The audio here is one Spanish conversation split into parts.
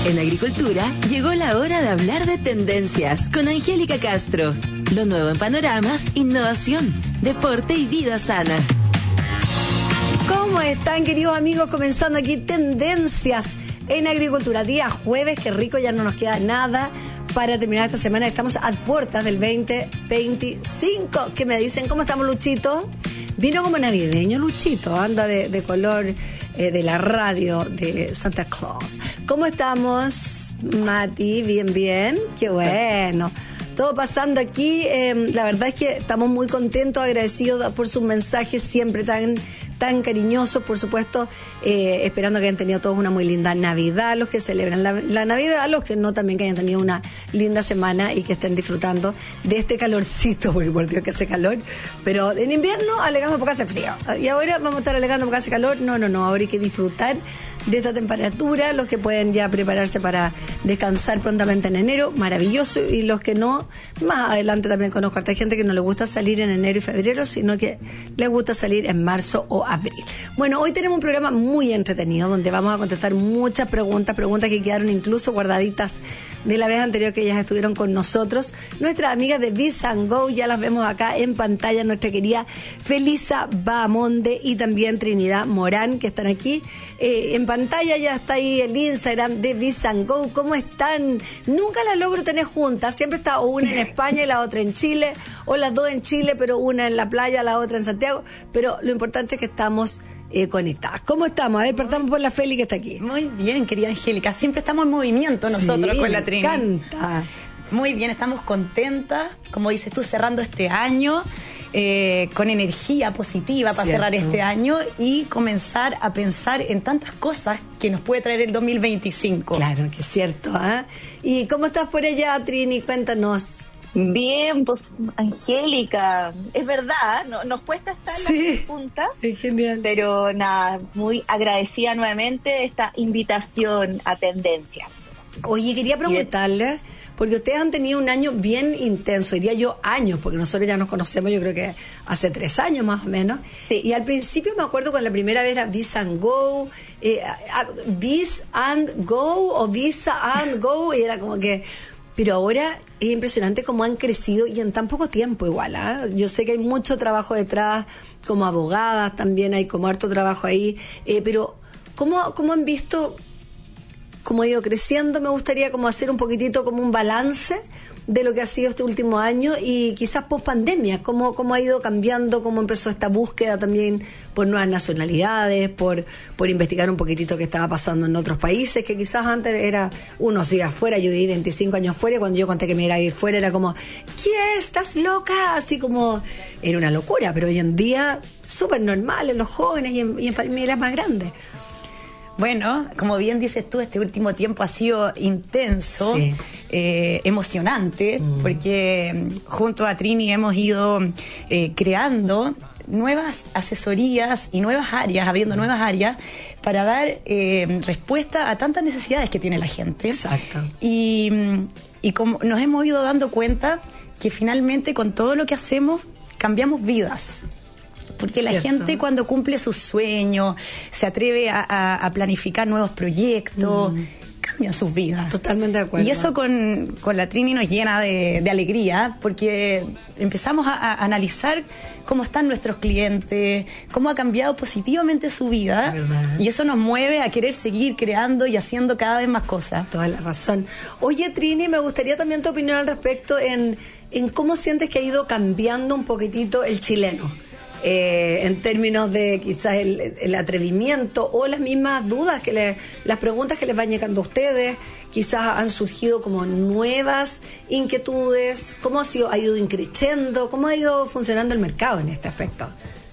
En agricultura llegó la hora de hablar de tendencias con Angélica Castro. Lo nuevo en panoramas, innovación, deporte y vida sana. ¿Cómo están, queridos amigos? Comenzando aquí tendencias en agricultura. Día jueves, qué rico, ya no nos queda nada para terminar esta semana. Estamos a puertas del 2025. ¿Qué me dicen? ¿Cómo estamos, Luchito? Vino como navideño, Luchito. Anda de color de la radio de Santa Claus. ¿Cómo estamos, Mati? Bien, bien. Qué bueno. Todo pasando aquí. La verdad es que estamos muy contentos, agradecidos por sus mensajes siempre tan cariñosos, por supuesto, esperando que hayan tenido todos una muy linda Navidad, los que celebran la Navidad, los que no, también que hayan tenido una linda semana y que estén disfrutando de este calorcito, porque por Dios que hace calor, pero en invierno alegamos porque hace frío, y ahora vamos a estar alegando porque hace calor. No, ahora hay que disfrutar de esta temperatura, los que pueden ya prepararse para descansar prontamente en enero, maravilloso, y los que no, más adelante también conozco a esta gente que no le gusta salir en enero y febrero, sino que les gusta salir en marzo o abril. Bueno, hoy tenemos un programa muy entretenido donde vamos a contestar muchas preguntas que quedaron incluso guardaditas de la vez anterior que ellas estuvieron con nosotros. Nuestras amigas de Biz and Go, ya las vemos acá en pantalla, nuestra querida Felisa Bahamonde y también Trinidad Morán, que están aquí en pantalla. Ya está ahí el Instagram de Biz and Go. ¿Cómo están? Nunca las logro tener juntas, siempre está una en España y la otra en Chile, o las dos en Chile, pero una en la playa, la otra en Santiago, pero lo importante es que estamos conectadas. ¿Cómo estamos? A ver, partamos por la Feli, que está aquí. Muy bien, querida Angélica. Siempre estamos en movimiento nosotros, sí, con la Trini. Me encanta. Muy bien, estamos contentas, como dices tú, cerrando este año con energía positiva para cerrar este año y comenzar a pensar en tantas cosas que nos puede traer el 2025. Claro, que es cierto, ¿eh? ¿Y cómo estás por allá, Trini? Cuéntanos. Bien, pues, Angélica, es verdad, nos cuesta estar en las puntas. Es genial. Pero nada, muy agradecida nuevamente de esta invitación a Tendencias. Oye, quería preguntarle, porque ustedes han tenido un año bien intenso, diría yo años, porque nosotros ya nos conocemos, yo creo que hace 3 años más o menos. Sí. Y al principio me acuerdo cuando la primera vez era Biz and Go, Biz and Go o Visa and Go, y era como que... Pero ahora es impresionante cómo han crecido y en tan poco tiempo igual, ¿eh? Yo sé que hay mucho trabajo detrás, como abogadas también hay como harto trabajo ahí, pero ¿cómo han visto cómo ha ido creciendo? Me gustaría como hacer un poquitito como un balance de lo que ha sido este último año y quizás post pandemia, cómo ha ido cambiando, cómo empezó esta búsqueda también por nuevas nacionalidades, por investigar un poquitito qué estaba pasando en otros países, que quizás antes era uno se iba afuera. Yo viví 25 años fuera y cuando yo conté que me iba a ir fuera era como, ¿qué? ¿Estás loca? Así como, era una locura, pero hoy en día súper normal en los jóvenes y en familias más grandes. Bueno, como bien dices tú, este último tiempo ha sido intenso, emocionante, porque junto a Trini hemos ido creando nuevas asesorías y nuevas áreas, abriendo nuevas áreas para dar respuesta a tantas necesidades que tiene la gente. Exacto. Y como nos hemos ido dando cuenta que finalmente con todo lo que hacemos cambiamos vidas. Porque la gente cuando cumple sus sueños, se atreve a planificar nuevos proyectos, cambian sus vidas. Totalmente de acuerdo. Y eso con la Trini nos llena de alegría, porque empezamos a analizar cómo están nuestros clientes, cómo ha cambiado positivamente su vida, y eso nos mueve a querer seguir creando y haciendo cada vez más cosas. Toda la razón. Oye, Trini, me gustaría también tu opinión al respecto en cómo sientes que ha ido cambiando un poquitito el chileno. En términos de quizás el atrevimiento o las mismas dudas las preguntas que les van llegando a ustedes, quizás han surgido como nuevas inquietudes. ¿Cómo ha ido increciendo? ¿Cómo ha ido funcionando el mercado en este aspecto?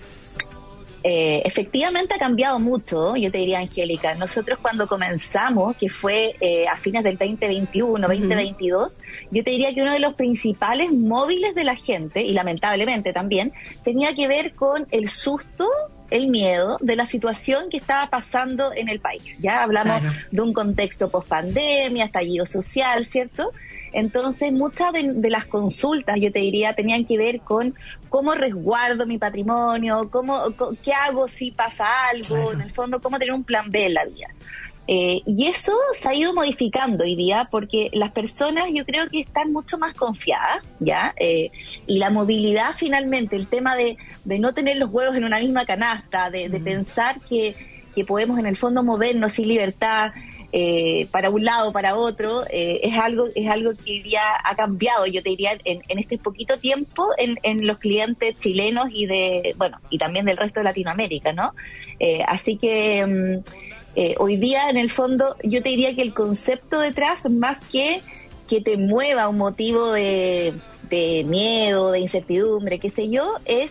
Efectivamente ha cambiado mucho, yo te diría, Angélica. Nosotros cuando comenzamos, que fue a fines del 2021, 2022, yo te diría que uno de los principales móviles de la gente, y lamentablemente también, tenía que ver con el susto, el miedo de la situación que estaba pasando en el país. Ya hablamos de un contexto post-pandemia, estallido social, ¿cierto? Entonces, muchas de las consultas, yo te diría, tenían que ver con cómo resguardo mi patrimonio, qué hago si pasa algo, en el fondo, cómo tener un plan B en la vida. Y eso se ha ido modificando hoy día porque las personas yo creo que están mucho más confiadas, ¿ya? Y la movilidad finalmente, el tema de no tener los huevos en una misma canasta, de pensar que podemos en el fondo movernos sin libertad para un lado, para otro, es algo que hoy día ha cambiado, yo te diría, en este poquito tiempo en los clientes chilenos y también del resto de Latinoamérica, ¿no? Así que hoy día, en el fondo, yo te diría que el concepto detrás, más que te mueva un motivo de miedo, de incertidumbre, qué sé yo, es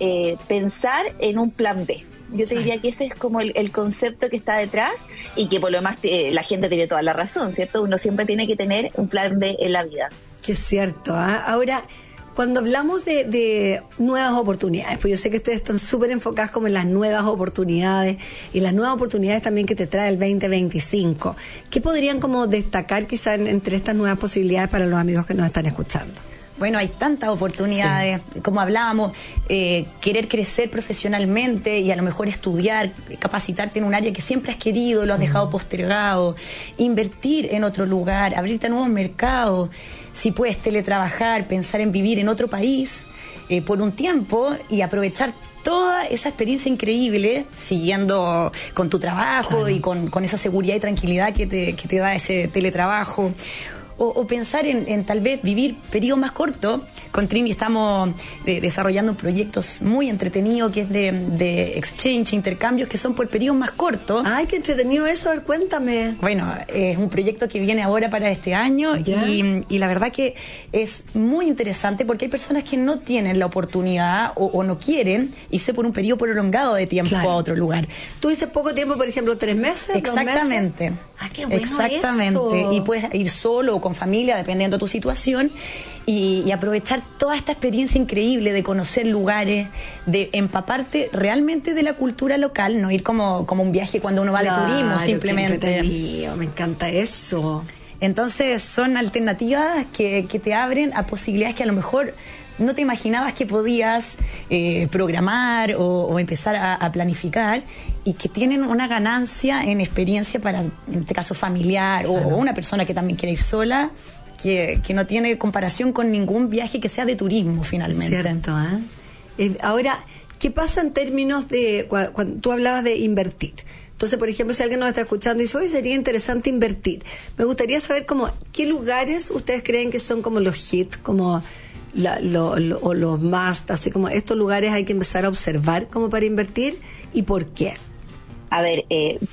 pensar en un plan B. Yo te diría que ese es como el concepto que está detrás y que por lo demás la gente tiene toda la razón, ¿cierto? Uno siempre tiene que tener un plan B en la vida. Que es cierto, ¿eh? Ahora, cuando hablamos de nuevas oportunidades, pues yo sé que ustedes están súper enfocados como en las nuevas oportunidades y las nuevas oportunidades también que te trae el 2025. ¿Qué podrían como destacar quizás entre estas nuevas posibilidades para los amigos que nos están escuchando? Bueno, hay tantas oportunidades, como hablábamos, querer crecer profesionalmente y a lo mejor estudiar, capacitarte en un área que siempre has querido, lo has dejado postergado, invertir en otro lugar, abrirte a nuevos mercados, si puedes teletrabajar, pensar en vivir en otro país por un tiempo y aprovechar toda esa experiencia increíble siguiendo con tu trabajo y con esa seguridad y tranquilidad que te da ese teletrabajo. O pensar en tal vez vivir periodos más cortos. Con Trini estamos desarrollando proyectos muy entretenidos que es de exchange, intercambios que son por periodos más cortos. ¡Ay, qué entretenido eso! A ver, cuéntame. Bueno, es un proyecto que viene ahora para este año y la verdad que es muy interesante porque hay personas que no tienen la oportunidad o no quieren irse por un periodo prolongado de tiempo a otro lugar. ¿Tú dices poco tiempo, por ejemplo, 3 meses? Exactamente. 2 meses? ¡Ah, qué bueno! Exactamente. Eso. Y puedes ir solo o con familia, dependiendo de tu situación, y aprovechar toda esta experiencia increíble de conocer lugares, de empaparte realmente de la cultura local, no ir como un viaje cuando uno va de turismo, simplemente. Me encanta eso. Entonces son alternativas que te abren a posibilidades que a lo mejor no te imaginabas que podías programar o empezar a planificar y que tienen una ganancia en experiencia para, en este caso, familiar o una persona que también quiere ir sola, que no tiene comparación con ningún viaje que sea de turismo, finalmente. Cierto, ¿eh? Ahora, ¿qué pasa en términos de cuando tú hablabas de invertir? Entonces, por ejemplo, si alguien nos está escuchando y dice, oye, sería interesante invertir. Me gustaría saber qué lugares ustedes creen que son como los hits, como o los must, así como estos lugares hay que empezar a observar como para invertir y por qué. A ver,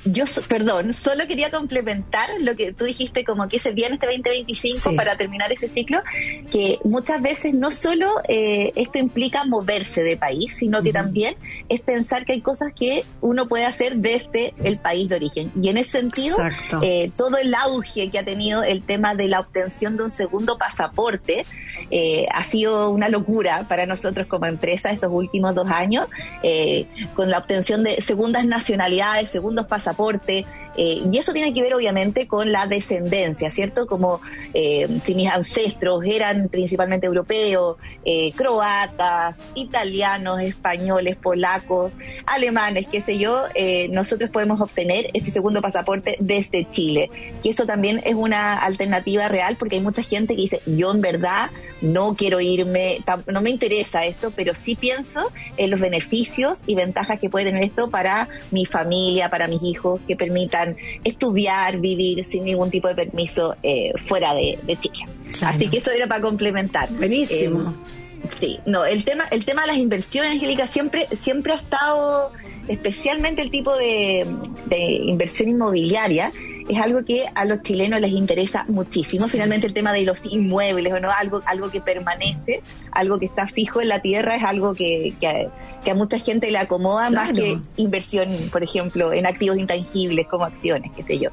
solo quería complementar lo que tú dijiste, como que se viene este 2025 para terminar ese ciclo, que muchas veces no solo esto implica moverse de país, sino que también es pensar que hay cosas que uno puede hacer desde el país de origen. Y en ese sentido, todo el auge que ha tenido el tema de la obtención de un segundo pasaporte ha sido una locura para nosotros como empresa estos últimos 2 años, con la obtención de segundas nacionalidades, segundos pasaportes, y eso tiene que ver obviamente con la descendencia, ¿cierto? Como si mis ancestros eran principalmente europeos, croatas, italianos, españoles, polacos, alemanes, qué sé yo, nosotros podemos obtener ese segundo pasaporte desde Chile, que eso también es una alternativa real, porque hay mucha gente que dice, yo en verdad no quiero irme, no me interesa esto, pero sí pienso en los beneficios y ventajas que puede tener esto para mi familia, para mis hijos, que permitan estudiar, vivir sin ningún tipo de permiso fuera de Chile. Claro. Así que eso era para complementar. Buenísimo. Sí, no, el tema de las inversiones, Angélica, siempre ha estado, especialmente el tipo de inversión inmobiliaria, es algo que a los chilenos les interesa muchísimo. Finalmente el tema de los inmuebles, ¿o no? Algo que permanece, algo que está fijo en la tierra, es algo que a mucha gente le acomoda más que inversión, por ejemplo, en activos intangibles como acciones, qué sé yo.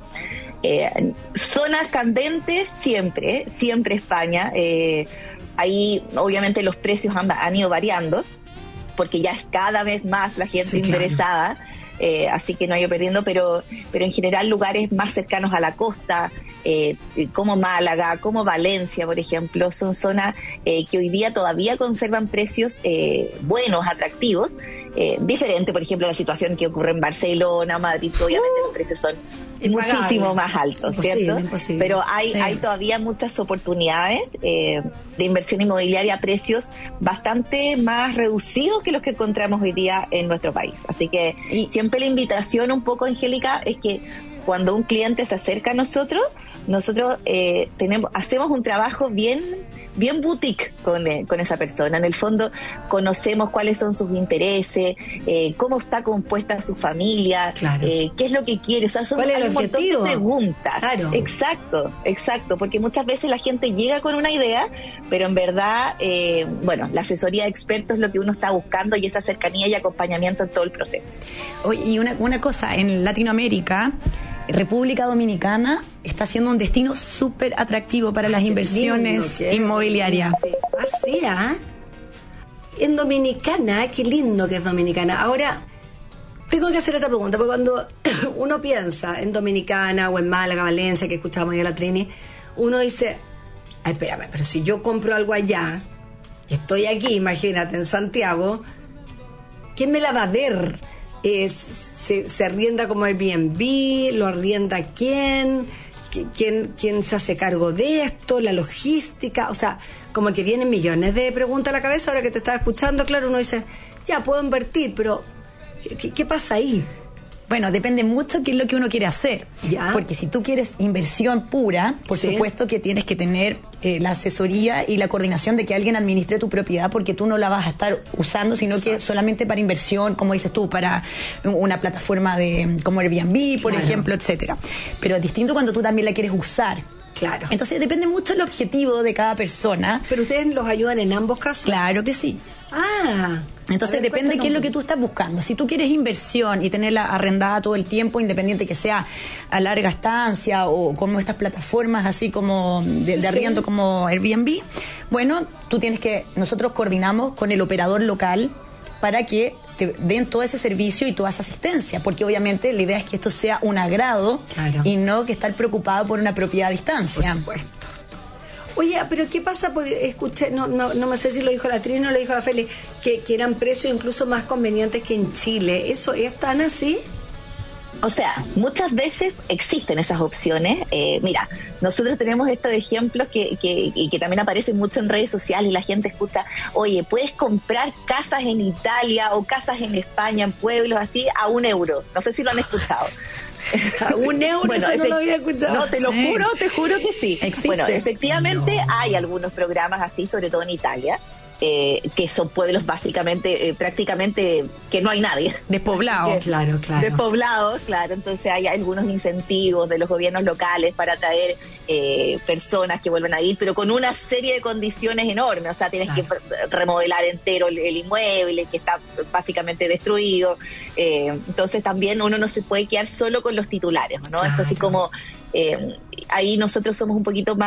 Zonas candentes, siempre España. Ahí obviamente los precios han ido variando, porque ya es cada vez más la gente interesada. Así que no ha ido perdiendo, pero en general lugares más cercanos a la costa, como Málaga, como Valencia, por ejemplo, son zonas que hoy día todavía conservan precios buenos, atractivos, diferente, por ejemplo, a la situación que ocurre en Barcelona, Madrid, obviamente los precios son muchísimo más alto, ¿cierto? Imposible. Pero hay todavía muchas oportunidades de inversión inmobiliaria a precios bastante más reducidos que los que encontramos hoy día en nuestro país. Así que siempre la invitación un poco, Angélica, es que cuando un cliente se acerca a nosotros hacemos un trabajo bien boutique con esa persona. En el fondo conocemos cuáles son sus intereses, cómo está compuesta su familia, qué es lo que quiere, o sea, ¿cuál es el objetivo? De preguntas. Claro. Exacto, porque muchas veces la gente llega con una idea, pero en verdad, la asesoría de expertos es lo que uno está buscando y esa cercanía y acompañamiento en todo el proceso. Y una cosa, en Latinoamérica, República Dominicana está siendo un destino súper atractivo para las inversiones inmobiliarias. Así, en Dominicana, qué lindo que es Dominicana. Ahora, tengo que hacer esta pregunta, porque cuando uno piensa en Dominicana o en Málaga, Valencia, que escuchábamos ya la Trini, uno dice, espérame, pero si yo compro algo allá, y estoy aquí, imagínate, en Santiago, ¿quién me la va a ver? Se arrienda como Airbnb, lo arrienda quién se hace cargo de esto, la logística, o sea, como que vienen millones de preguntas a la cabeza. Ahora que te estaba escuchando, claro, uno dice, ya puedo invertir, pero ¿qué pasa ahí? Bueno, depende mucho qué es lo que uno quiere hacer. ¿Ya? Porque si tú quieres inversión pura, por supuesto que tienes que tener la asesoría y la coordinación de que alguien administre tu propiedad, porque tú no la vas a estar usando, sino que solamente para inversión, como dices tú, para una plataforma como Airbnb, por ejemplo, etcétera. Pero es distinto cuando tú también la quieres usar. Claro. Entonces depende mucho del objetivo de cada persona. ¿Pero ustedes los ayudan en ambos casos? Claro que sí. Entonces depende qué es lo que tú estás buscando. Si tú quieres inversión y tenerla arrendada todo el tiempo, independiente que sea a larga estancia o como estas plataformas así como de arriendo como Airbnb, bueno, nosotros coordinamos con el operador local para que te den todo ese servicio y toda esa asistencia, porque obviamente la idea es que esto sea un agrado y no que estar preocupado por una propiedad a distancia. Por supuesto. Oye, pero ¿qué pasa? Porque escuché, no me sé si lo dijo la Trini o lo dijo la Feli, que eran precios incluso más convenientes que en Chile. ¿Eso es tan así? O sea, muchas veces existen esas opciones. Mira, nosotros tenemos estos ejemplos que también aparecen mucho en redes sociales y la gente escucha, oye, puedes comprar casas en Italia o casas en España, en pueblos así, a €1. No sé si lo han escuchado. ¿A €1? Bueno, eso no lo había escuchado. No, te juro que sí. ¿Existe? Bueno, efectivamente hay algunos programas así, sobre todo en Italia, que son pueblos básicamente, prácticamente que no hay nadie. Despoblados. Claro. Despoblados, claro. Entonces hay algunos incentivos de los gobiernos locales para atraer personas que vuelvan a ir, pero con una serie de condiciones enormes. O sea, tienes que remodelar entero el inmueble, que está básicamente destruido. Entonces también uno no se puede quedar solo con los titulares, ¿no? Es así como ahí nosotros somos un poquito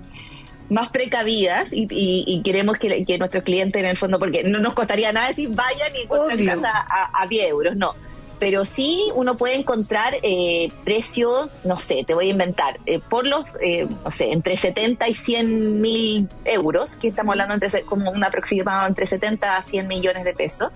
más precavidas y queremos que nuestros clientes, en el fondo, porque no nos costaría nada decir vayan y encuentren casa a €10, no. Pero sí uno puede encontrar precios, no sé, te voy a inventar, por los, no sé, entre 70 y 100 mil euros, que estamos hablando como un aproximado entre 70 a 100 millones de pesos,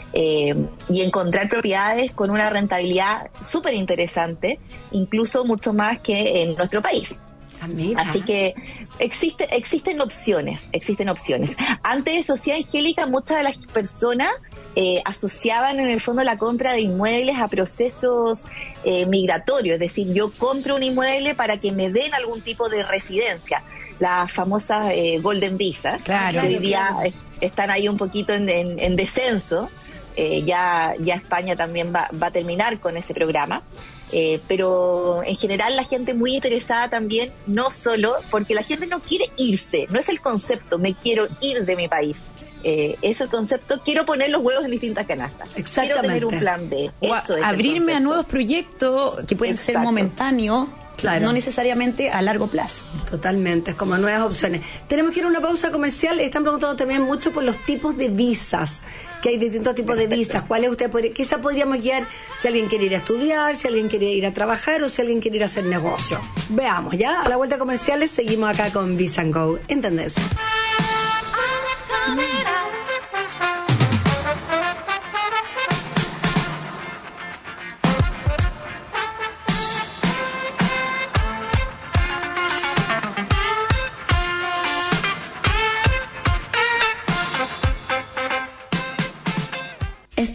y encontrar propiedades con una rentabilidad súper interesante, incluso mucho más que en nuestro país. Así que existen opciones. Antes de eso, sí, Angélica, muchas de las personas asociaban en el fondo la compra de inmuebles a procesos migratorios, es decir, yo compro un inmueble para que me den algún tipo de residencia, las famosas Golden Visas, que hoy día están ahí un poquito en descenso. Ya España también va a terminar con ese programa. Pero en general la gente muy interesada también, no solo porque la gente no quiere irse, no es el concepto me quiero ir de mi país, es el concepto quiero poner los huevos en distintas canastas, quiero tener un plan B, eso es abrirme a nuevos proyectos que pueden ser momentáneos. No necesariamente a largo plazo. Totalmente, es como nuevas opciones. Tenemos que ir a una pausa comercial. Están preguntando también mucho por los tipos de visas, que hay distintos tipos de visas. ¿Cuáles quizá podríamos guiar si alguien quiere ir a estudiar, si alguien quiere ir a trabajar o si alguien quiere ir a hacer negocio? Veamos, ¿ya? A la vuelta comerciales seguimos acá con Visa & Go en Tendencias.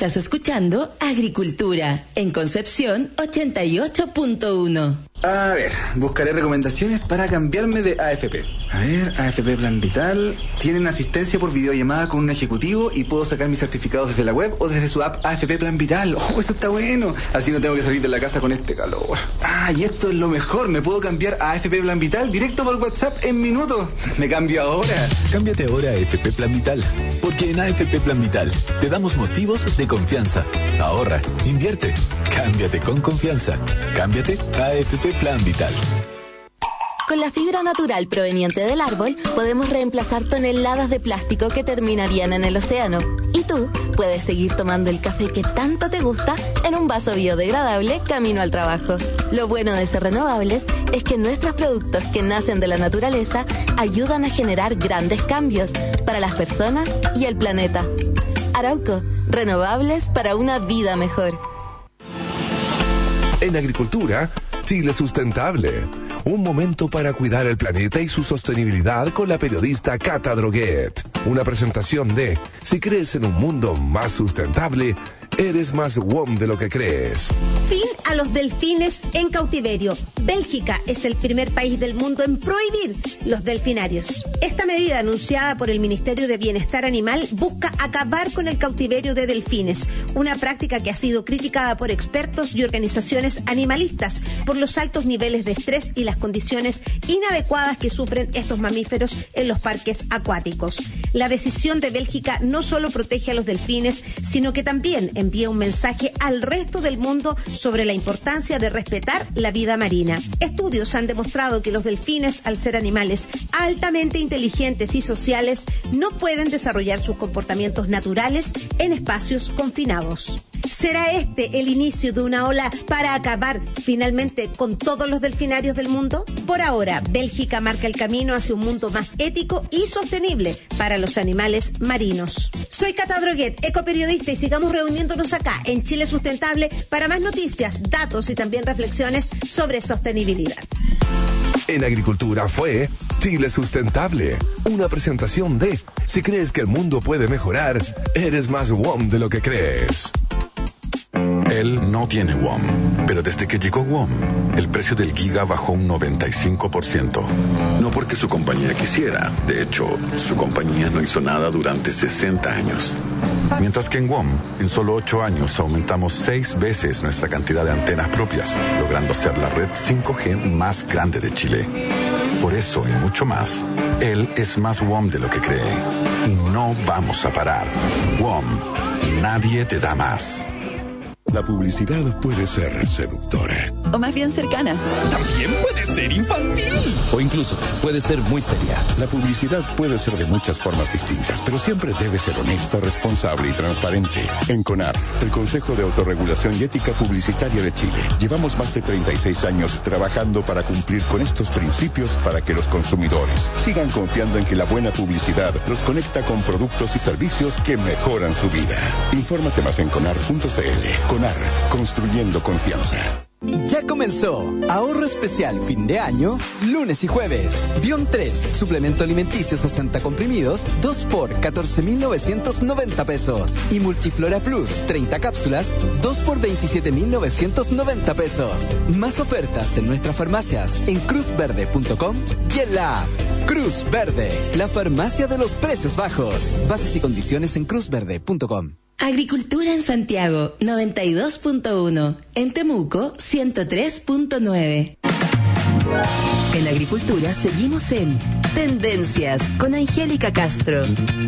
Estás escuchando Agricultura en Concepción 88.1. A ver, buscaré recomendaciones para cambiarme de AFP. A ver, AFP Plan Vital. Tienen asistencia por videollamada con un ejecutivo y puedo sacar mis certificados desde la web o desde su app AFP Plan Vital. Oh, eso está bueno. Así no tengo que salir de la casa con este calor. Ah, y esto es lo mejor. Me puedo cambiar a AFP Plan Vital directo por WhatsApp en minutos. Me cambio ahora. Cámbiate ahora a AFP Plan Vital. Porque en AFP Plan Vital te damos motivos de confianza. Ahorra, invierte, cámbiate con confianza. Cámbiate a AFP Plan Vital. Con la fibra natural proveniente del árbol, podemos reemplazar toneladas de plástico que terminarían en el océano. Y tú puedes seguir tomando el café que tanto te gusta en un vaso biodegradable camino al trabajo. Lo bueno de ser renovables es que nuestros productos que nacen de la naturaleza ayudan a generar grandes cambios para las personas y el planeta. Arauco, renovables para una vida mejor. En agricultura, Chile Sustentable. Un momento para cuidar el planeta y su sostenibilidad con la periodista Cata Droguet. Una presentación de Si crees en un mundo más sustentable, eres más WOM de lo que crees. Fin a los delfines en cautiverio. Bélgica es el primer país del mundo en prohibir los delfinarios. Esta medida, anunciada por el Ministerio de Bienestar Animal, busca acabar con el cautiverio de delfines, una práctica que ha sido criticada por expertos y organizaciones animalistas por los altos niveles de estrés y las condiciones inadecuadas que sufren estos mamíferos en los parques acuáticos. La decisión de Bélgica no solo protege a los delfines, sino que también envía un mensaje al resto del mundo sobre la importancia de respetar la vida marina. Estudios han demostrado que los delfines, al ser animales altamente inteligentes y sociales, no pueden desarrollar sus comportamientos naturales en espacios confinados. ¿Será este el inicio de una ola para acabar finalmente con todos los delfinarios del mundo? Por ahora, Bélgica marca el camino hacia un mundo más ético y sostenible para los animales marinos. Soy Cata Droguet, ecoperiodista, y sigamos reuniéndonos acá en Chile Sustentable para más noticias, datos y también reflexiones sobre sostenibilidad. En agricultura fue Chile Sustentable. Una presentación de Si crees que el mundo puede mejorar, eres más WOM de lo que crees. Él no tiene WOM, pero desde que llegó WOM, el precio del giga bajó un 95%. No porque su compañía quisiera, de hecho, su compañía no hizo nada durante 60 años. Mientras que en WOM, en solo 8 años aumentamos 6 veces nuestra cantidad de antenas propias, logrando ser la red 5G más grande de Chile. Por eso y mucho más, él es más WOM de lo que cree. Y no vamos a parar. WOM, nadie te da más. La publicidad puede ser seductora. O más bien cercana. También puede ser infantil. O incluso puede ser muy seria. La publicidad puede ser de muchas formas distintas, pero siempre debe ser honesta, responsable y transparente. En CONAR, el Consejo de Autorregulación y Ética Publicitaria de Chile, llevamos más de 36 años trabajando para cumplir con estos principios para que los consumidores sigan confiando en que la buena publicidad los conecta con productos y servicios que mejoran su vida. Infórmate más en conar.cl. CONAR, construyendo confianza. Ya comenzó. Ahorro especial fin de año, lunes y jueves. Bion 3, suplemento alimenticio 60 comprimidos, 2 por 14.990 pesos. Y Multiflora Plus, 30 cápsulas, 2 por 27.990 pesos. Más ofertas en nuestras farmacias, en cruzverde.com y en la app. Cruz Verde, la farmacia de los precios bajos. Bases y condiciones en cruzverde.com. Agricultura en Santiago 92.1, en Temuco 103.9. En Agricultura seguimos en Tendencias con Angélica Castro.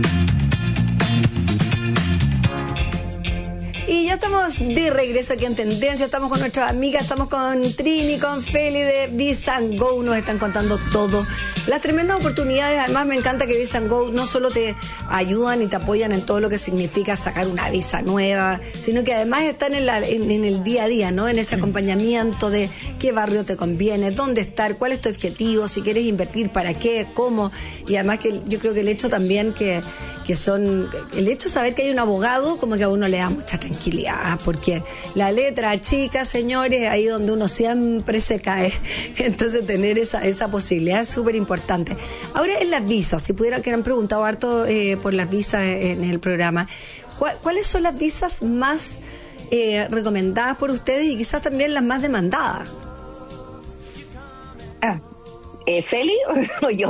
Y ya estamos de regreso aquí en Tendencia, estamos con nuestras amigas, estamos con Trini, con Feli de Visa & Go, nos están contando todo. Las tremendas oportunidades, además me encanta que Visa & Go no solo te ayudan y te apoyan en todo lo que significa sacar una visa nueva, sino que además están en el día a día, ¿no? En ese acompañamiento de qué barrio te conviene, dónde estar, cuál es tu objetivo, si quieres invertir, para qué, cómo. Y además que yo creo que el hecho también el hecho de saber que hay un abogado como que a uno le da mucha tranquilidad, porque la letra chica, señores, ahí donde uno siempre se cae. Entonces tener esa posibilidad es súper importante. Ahora en las visas, si pudieran, que han preguntado harto por las visas en el programa, ¿Cuáles son las visas más recomendadas por ustedes y quizás también las más demandadas? ¿Feli o yo?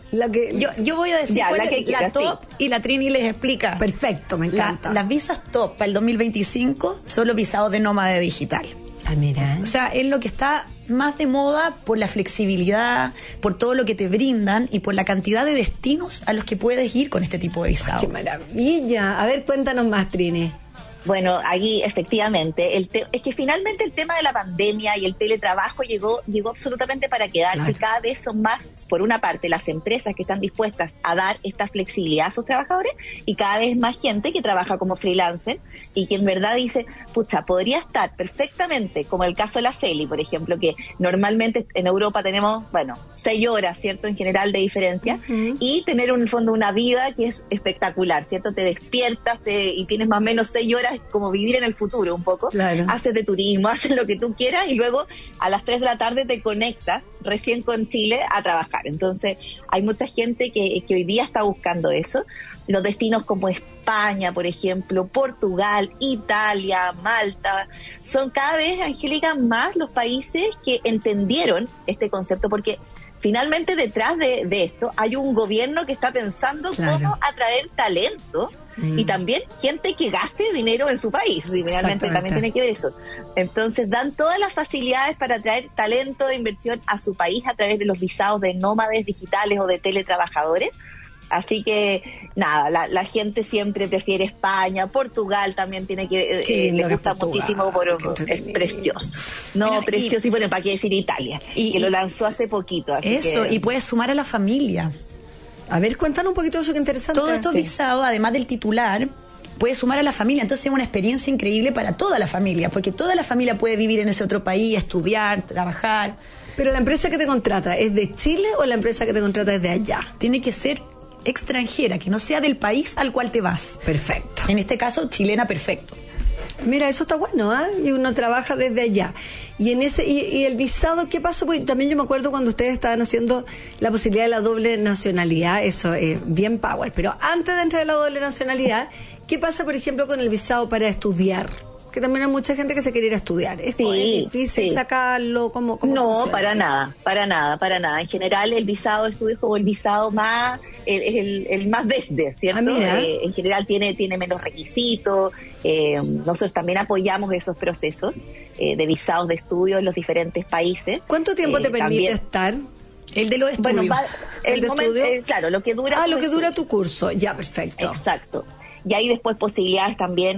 Yo voy a decir ya, la top y la Trini les explica. Perfecto, me encanta. Las visas top para el 2025 son los visados de nómada digital. Ah, mira. O sea, es lo que está más de moda por la flexibilidad, por todo lo que te brindan y por la cantidad de destinos a los que puedes ir con este tipo de visado. ¡Qué maravilla! A ver, cuéntanos más, Trini. Bueno, aquí efectivamente, es que finalmente el tema de la pandemia y el teletrabajo llegó absolutamente para quedarse. Claro. Cada vez son más, por una parte, las empresas que están dispuestas a dar esta flexibilidad a sus trabajadores y cada vez más gente que trabaja como freelancer y que en verdad dice, pucha, podría estar perfectamente, como el caso de la Feli, por ejemplo, que normalmente en Europa tenemos, 6 horas, ¿cierto?, en general de diferencia, y tener en el fondo una vida que es espectacular, ¿cierto? Te despiertas y tienes más o menos 6 horas, como vivir en el futuro un poco. Claro. Haces de turismo, haces lo que tú quieras y luego a las 3 de la tarde te conectas recién con Chile a trabajar. Entonces hay mucha gente que hoy día está buscando eso. Los destinos como España, por ejemplo, Portugal, Italia, Malta, son cada vez, Angélica, más los países que entendieron este concepto, porque finalmente detrás de esto hay un gobierno que está pensando cómo atraer talento y también gente que gaste dinero en su país. Y realmente también tiene que ver eso. Entonces dan todas las facilidades para atraer talento de inversión a su país a través de los visados de nómades digitales o de teletrabajadores. Así que, nada, la gente siempre prefiere España. Portugal también tiene le gusta muchísimo, es precioso. No, bueno, precioso, y bueno, ¿para qué decir Italia? Que lo lanzó hace poquito. Así eso, y puedes sumar a la familia. A ver, cuéntanos un poquito de eso, que interesante. Todos estos visados, además del titular, puedes sumar a la familia. Entonces es una experiencia increíble para toda la familia, porque toda la familia puede vivir en ese otro país, estudiar, trabajar. Pero la empresa que te contrata, ¿es de Chile o la empresa que te contrata es de allá? Tiene que ser extranjera, que no sea del país al cual te vas. Perfecto. En este caso, chilena, perfecto. Mira, eso está bueno, ¿eh? Y uno trabaja desde allá. Y en ese y el visado, ¿qué pasó? Pues también yo me acuerdo cuando ustedes estaban haciendo la posibilidad de la doble nacionalidad, eso es bien power. Pero antes de entrar a la doble nacionalidad, ¿qué pasa, por ejemplo, con el visado para estudiar? Que también hay mucha gente que se quiere ir a estudiar. ¿Es difícil sacarlo? ¿Cómo no, funciona? para nada. En general, el visado de estudio es como el visado más, el más verde, ¿cierto? En general tiene menos requisitos. Nosotros también apoyamos esos procesos de visados de estudio en los diferentes países. ¿Cuánto tiempo te permite estar? El de los estudios. Bueno, claro, lo que dura. Lo que dura tu curso. Ya, perfecto. Exacto. Y hay después posibilidades también,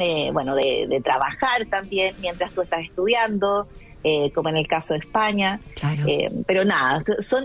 de trabajar también mientras tú estás estudiando, como en el caso de España. Claro. Pero nada,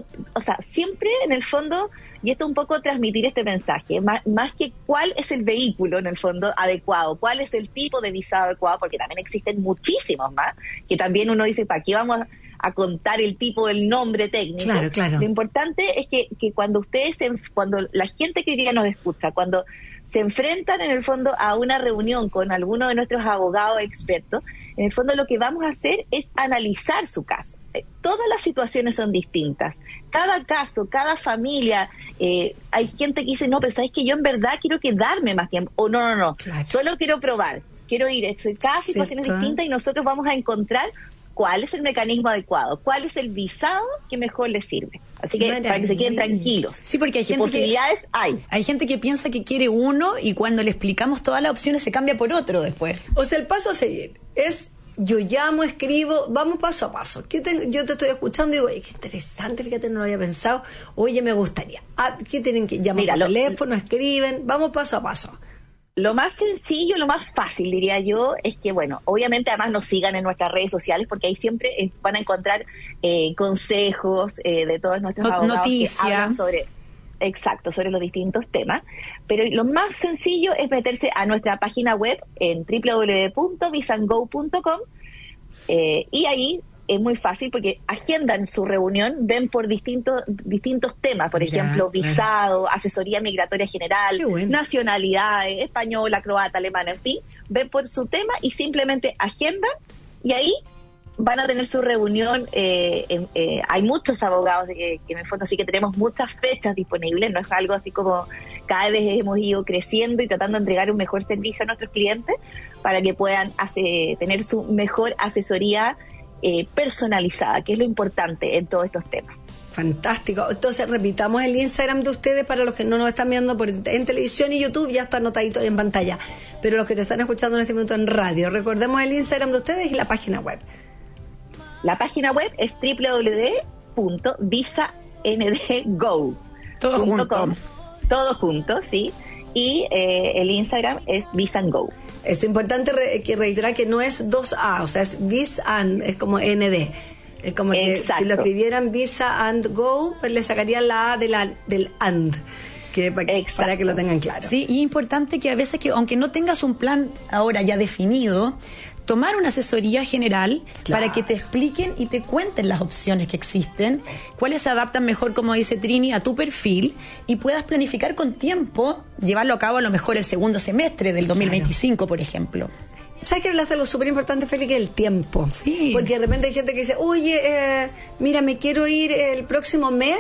siempre en el fondo, y esto un poco transmitir este mensaje, más que cuál es el vehículo en el fondo adecuado, cuál es el tipo de visado adecuado, porque también existen muchísimos más, que también uno dice, ¿para qué vamos a contar el tipo, el nombre técnico? Claro. Lo importante es que cuando cuando la gente que hoy día nos escucha, cuando se enfrentan en el fondo a una reunión con alguno de nuestros abogados expertos, en el fondo lo que vamos a hacer es analizar su caso. Todas las situaciones son distintas. Cada caso, cada familia, hay gente que dice, no, pero sabes que yo en verdad quiero quedarme más tiempo. O no, claro, solo quiero probar, quiero ir. Cada situación es distinta y nosotros vamos a encontrar cuál es el mecanismo adecuado, cuál es el visado que mejor les sirve. Así que para que se queden tranquilos. Sí, porque hay gente posibilidades hay. Hay gente que piensa que quiere uno y cuando le explicamos todas las opciones se cambia por otro después. O sea, el paso a seguir es: yo llamo, escribo, vamos paso a paso. Yo te estoy escuchando y digo, qué interesante, fíjate, no lo había pensado. Oye, me gustaría. ¿Qué tienen que llamar? Por teléfono, escriben, vamos paso a paso. Lo más sencillo, lo más fácil, diría yo, es que, obviamente además nos sigan en nuestras redes sociales, porque ahí siempre van a encontrar consejos de todos nuestros abogados noticias que hablan sobre los distintos temas. Pero lo más sencillo es meterse a nuestra página web en www.visandgo.com y ahí es muy fácil porque agendan su reunión, ven por distintos temas, por ejemplo, visado, asesoría migratoria general, nacionalidades, española, croata, alemana, en fin, ven por su tema y simplemente agendan y ahí van a tener su reunión. Hay muchos abogados que en el fondo, así que tenemos muchas fechas disponibles, no es algo así como cada vez hemos ido creciendo y tratando de entregar un mejor servicio a nuestros clientes para que puedan tener su mejor asesoría personalizada, que es lo importante en todos estos temas. Fantástico. Entonces, repitamos el Instagram de ustedes para los que no nos están viendo en televisión y YouTube, ya está anotadito ahí en pantalla. Pero los que te están escuchando en este momento en radio, recordemos el Instagram de ustedes y la página web. La página web es www.visango. Todo junto. Todo junto, sí. Y el Instagram es Visango. Es importante que reiterar que no es 2A, o sea, es Visan, es como ND. Es como que exacto. Si lo escribieran Visa and Go, pues le sacarían la A del and, para que lo tengan claro. Sí, y es importante que a veces, aunque no tengas un plan ahora ya definido, tomar una asesoría general para que te expliquen y te cuenten las opciones que existen, cuáles se adaptan mejor, como dice Trini, a tu perfil, y puedas planificar con tiempo, llevarlo a cabo a lo mejor el segundo semestre del 2025, por ejemplo. ¿Sabes que hablaste de lo súper importante, Félix, que es el tiempo? Sí. Porque de repente hay gente que dice, oye, mira, me quiero ir el próximo mes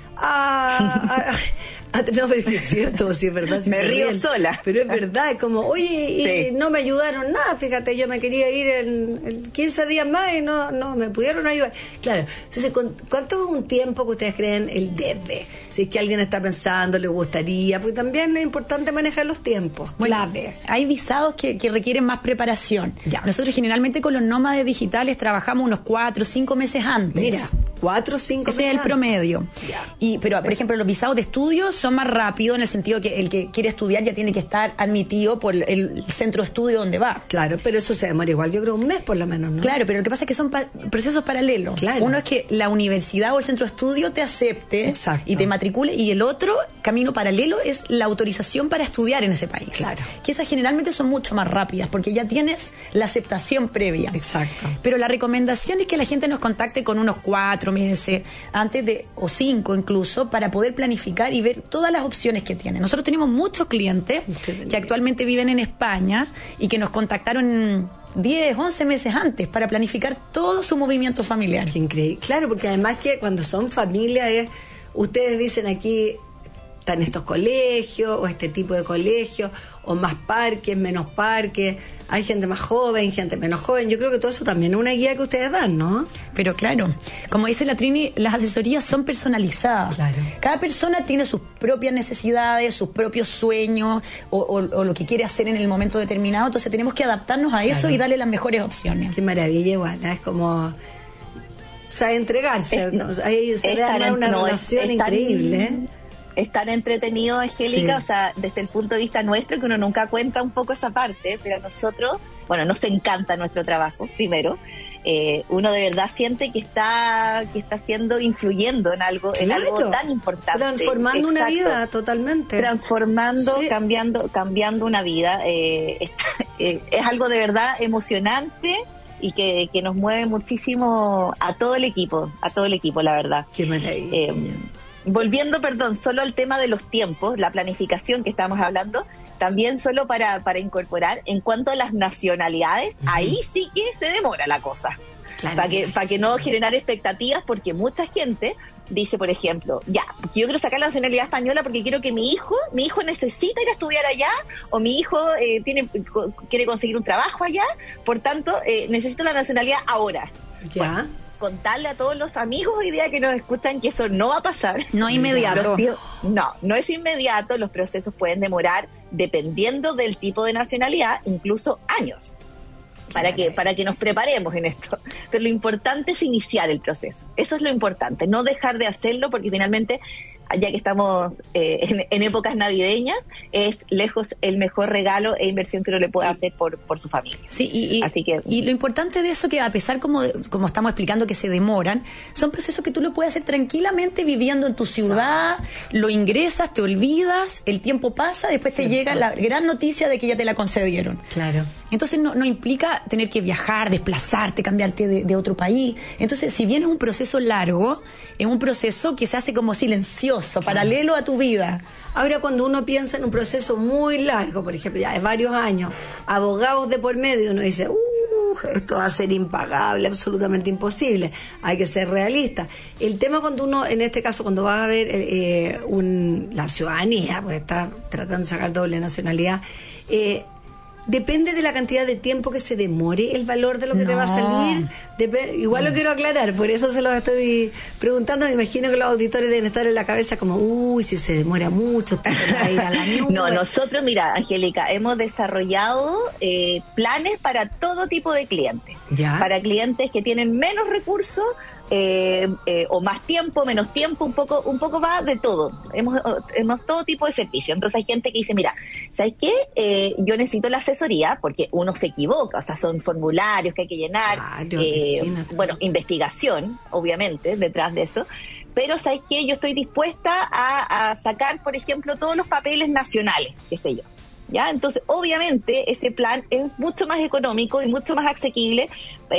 no, pero es cierto, sí, es verdad. Sí, me río sola. Pero es verdad, es como, oye, y no me ayudaron nada, fíjate, yo me quería ir en 15 días más y no me pudieron ayudar. Claro, entonces, ¿cuánto es un tiempo que ustedes creen el debe? Si es que alguien está pensando, le gustaría, porque también es importante manejar los tiempos. Clave. Hay visados que requieren más preparación. Ya. Nosotros generalmente con los nómades digitales trabajamos unos 4 o 5 meses antes. Mira, 4 o 5 meses Ese es el promedio. Pero, por ejemplo, los visados de estudio son más rápidos en el sentido que el que quiere estudiar ya tiene que estar admitido por el centro de estudio donde va. Claro, pero eso se demora igual, yo creo un mes por lo menos, ¿no? Claro, pero lo que pasa es que son procesos paralelos. Claro. Uno es que la universidad o el centro de estudio te acepte y te matricule, y el otro camino paralelo es la autorización para estudiar en ese país. Claro. Que esas generalmente son mucho más rápidas porque ya tienes la aceptación previa. Exacto. Pero la recomendación es que la gente nos contacte con unos 4 meses antes o 5 incluso, para poder planificar y ver todas las opciones que tienen. Nosotros tenemos muchos clientes que actualmente viven en España y que nos contactaron 10, 11 meses antes para planificar todo su movimiento familiar. Qué increíble. Claro, porque además que cuando son familias, ustedes dicen aquí están estos colegios o este tipo de colegios, o más parques, menos parques, hay gente más joven, gente menos joven. Yo creo que todo eso también es una guía que ustedes dan, ¿no? Pero claro, como dice la Trini, las asesorías son personalizadas. Claro. Cada persona tiene sus propias necesidades, sus propios sueños o lo que quiere hacer en el momento determinado, entonces tenemos que adaptarnos a eso y darle las mejores opciones. Qué maravilla, igual, ¿no? Es como... O sea, entregarse, ahí se da una relación increíble, ¿eh? Es tan entretenido, Angélica, o sea, desde el punto de vista nuestro, que uno nunca cuenta un poco esa parte, pero a nosotros, bueno, nos encanta nuestro trabajo, primero. Uno de verdad siente que está influyendo en algo, en algo tan importante. Transformando una vida totalmente. Transformando, cambiando una vida. Es algo de verdad emocionante y que nos mueve muchísimo a todo el equipo, la verdad. Qué maravilla. Volviendo, solo al tema de los tiempos, la planificación que estamos hablando, también solo para incorporar, en cuanto a las nacionalidades, ahí sí que se demora la cosa. Claro, para que no generar expectativas, porque mucha gente dice, por ejemplo, yo quiero sacar la nacionalidad española porque quiero que mi hijo necesita ir a estudiar allá, o mi hijo quiere conseguir un trabajo allá, por tanto, necesito la nacionalidad ahora. Ya. Bueno, contarle a todos los amigos hoy día que nos escuchan que eso no va a pasar. No inmediato. No es inmediato. Los procesos pueden demorar, dependiendo del tipo de nacionalidad, incluso años. Para que nos preparemos en esto. Pero lo importante es iniciar el proceso. Eso es lo importante. No dejar de hacerlo, porque finalmente, ya que estamos en épocas navideñas, es lejos el mejor regalo e inversión que uno le puede hacer por su familia. Sí, y lo importante de eso, que a pesar como estamos explicando que se demoran, son procesos que tú lo puedes hacer tranquilamente viviendo en tu ciudad, lo ingresas, te olvidas, el tiempo pasa, después te llega la gran noticia de que ya te la concedieron. Claro. Entonces no implica tener que viajar, desplazarte, cambiarte de otro país. Entonces, si bien es un proceso largo, es un proceso que se hace como silencioso, paralelo a tu vida. Ahora, cuando uno piensa en un proceso muy largo, por ejemplo, ya de varios años, abogados de por medio, uno dice, esto va a ser impagable, absolutamente imposible. Hay que ser realista. El tema cuando uno, en este caso, cuando vas a ver la ciudadanía, pues está tratando de sacar doble nacionalidad, depende de la cantidad de tiempo que se demore el valor de lo que te va a salir. Igual lo quiero aclarar, por eso se los estoy preguntando. Me imagino que los auditores deben estar en la cabeza como, si se demora mucho, se va a ir a la nube. No, nosotros, mira, Angélica, hemos desarrollado planes para todo tipo de clientes. ¿Ya? Para clientes que tienen menos recursos, o más tiempo, menos tiempo, un poco va de todo. Hemos todo tipo de servicio. Entonces hay gente que dice, mira, ¿sabes qué? Yo necesito la asesoría porque uno se equivoca, o sea, son formularios que hay que llenar, investigación, obviamente, detrás de eso. Pero ¿sabes qué? Yo estoy dispuesta a sacar, por ejemplo, todos los papeles nacionales, qué sé yo. ¿Ya? Entonces, obviamente, ese plan es mucho más económico y mucho más asequible